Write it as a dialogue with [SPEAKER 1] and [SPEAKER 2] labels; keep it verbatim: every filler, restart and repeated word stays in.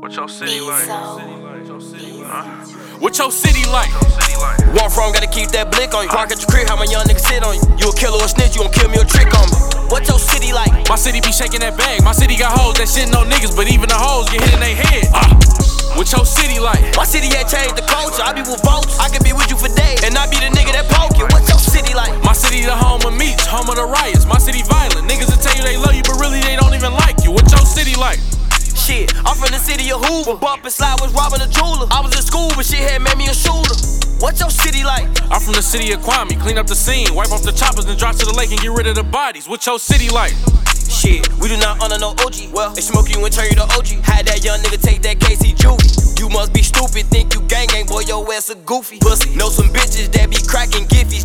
[SPEAKER 1] What your city like? Huh?
[SPEAKER 2] What your city like?
[SPEAKER 3] Walk from, gotta keep that blick on you. Park at your crib, how my young niggas sit on you. You a killer or a snitch, you gon' kill me or trick on me. What your city like?
[SPEAKER 2] My city be shaking that bag. My city got hoes that shit no niggas, but even the hoes get hit in they head. Uh. What your city like?
[SPEAKER 3] My city had changed the culture. I be with votes. I can be with you for days, and I be the nigga that poke you. What your city like?
[SPEAKER 2] My city the home of meats, home of the riots. My city violent. Niggas will tell you they love you, but really they don't even like you. What your city like?
[SPEAKER 3] Shit, I'm from the city of Hoover. Bump and slide was robbing a jeweler. I was in school, but shit had made me a shooter. What your city like?
[SPEAKER 2] I'm from the city of Kwame. Clean up the scene, wipe off the choppers, and drop to the lake and get rid of the bodies. What your city like?
[SPEAKER 3] Shit, we do not honor no O G. Well, they smoke you and turn you to O G. Had that young nigga take that K C juvie. You must be stupid, think you gang gang, boy, your ass a goofy pussy. Know some bitches that be cracking giffies.